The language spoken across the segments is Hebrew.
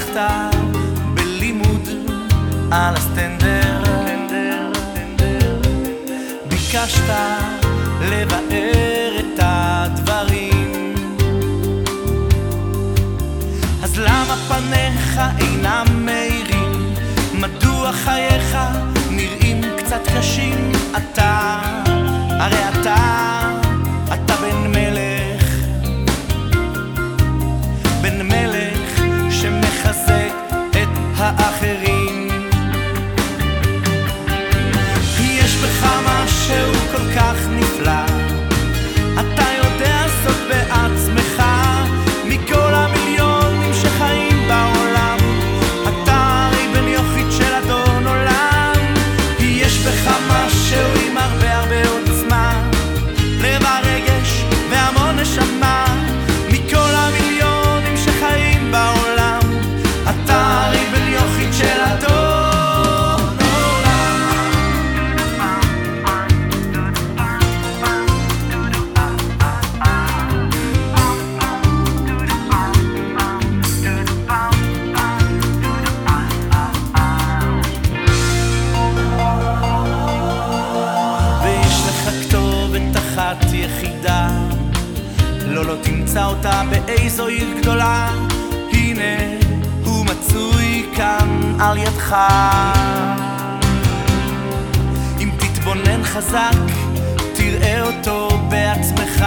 הצלחת בלימוד על הסטנדר, ביקשת לבאר את הדברים, אז למה פניך אינם מאירים? מדוע חייך נראים קצת קשים? אתה, הרי אתה בן מלך, בן מלך שמחזק את האחרים. יש בך משהו כל כך נפלא, אתה יודע זאת בעצמך, מכל המיליונים שחיים בעולם, אתה הרי בן יחיד של אדון עולם. יש בך משהו עם הרבה עוצמה, לב הרגש והמון נשמה, מכל המיליונים שחיים בעולם, אתה הרי בן יחיד של אדון יחידה, לא תמצא אותה באיזו עיר גדולה, הנה הוא מצוי כאן על ידך. אם תתבונן חזק תראה אותו בעצמך,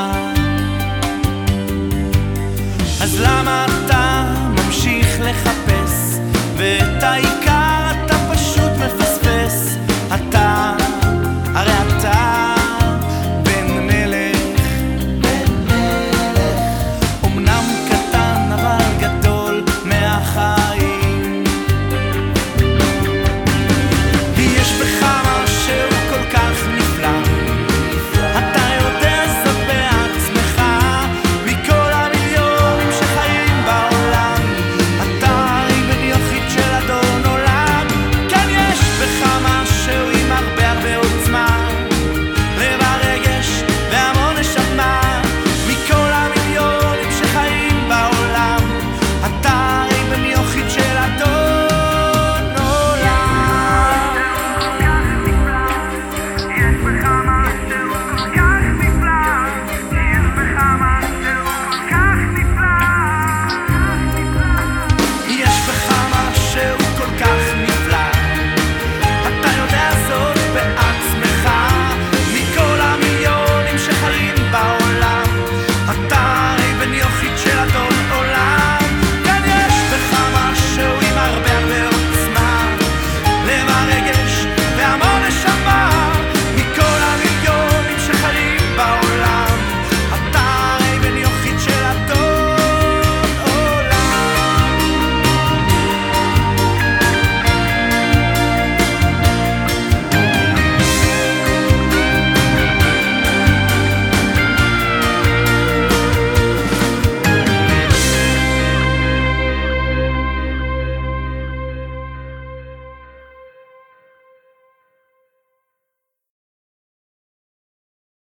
אז למה אתה ממשיך לחפש ואת העיקר אתה פשוט מפספס? אתה, הרי אתה